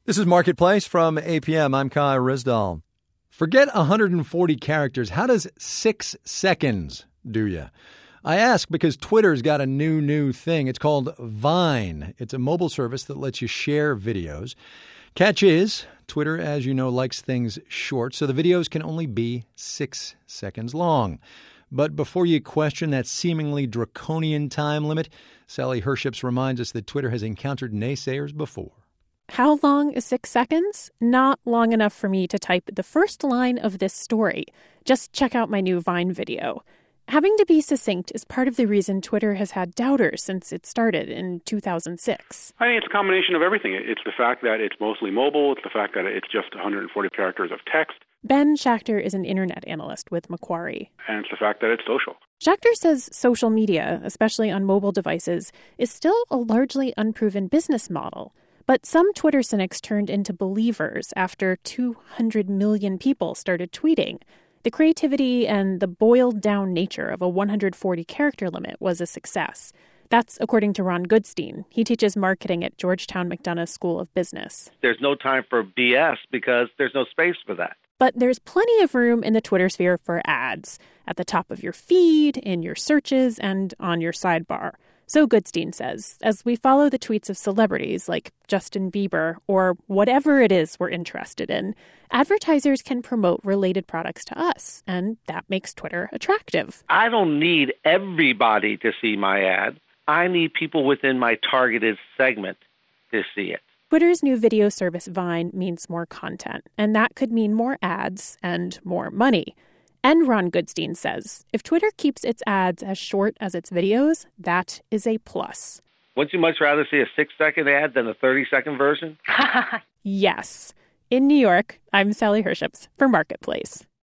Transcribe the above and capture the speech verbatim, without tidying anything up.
This is Marketplace from A P M. I'm Kai Rizdal. Forget one hundred forty characters. How does six seconds do you? I ask because Twitter's got a new, new thing. It's called Vine. It's a mobile service that lets you share videos. Catch is, Twitter, as you know, likes things short, so the videos can only be six seconds long. But before you question that seemingly draconian time limit, Sally Herships reminds us that Twitter has encountered naysayers before. How long is six seconds? Not long enough for me to type the first line of this story. Just check out my new Vine video. Having to be succinct is part of the reason Twitter has had doubters since it started in two thousand six. I think it's a combination of everything. It's the fact that it's mostly mobile. It's the fact that it's just one hundred forty characters of text. Ben Schachter is an internet analyst with Macquarie. And it's the fact that it's social. Schachter says social media, especially on mobile devices, is still a largely unproven business model. But some Twitter cynics turned into believers after two hundred million people started tweeting. The creativity and the boiled-down nature of a one hundred forty character limit was a success. That's according to Ron Goodstein. He teaches marketing at Georgetown McDonough School of Business. There's no time for B S because there's no space for that. But there's plenty of room in the Twitter sphere for ads, at the top of your feed, in your searches, and on your sidebar. So Goodstein says, as we follow the tweets of celebrities like Justin Bieber or whatever it is we're interested in, advertisers can promote related products to us, and that makes Twitter attractive. I don't need everybody to see my ad. I need people within my targeted segment to see it. Twitter's new video service Vine means more content, and that could mean more ads and more money. And Ron Goodstein says, if Twitter keeps its ads as short as its videos, that is a plus. Wouldn't you much rather see a six-second ad than a thirty-second version? Yes. In New York, I'm Sally Herships for Marketplace.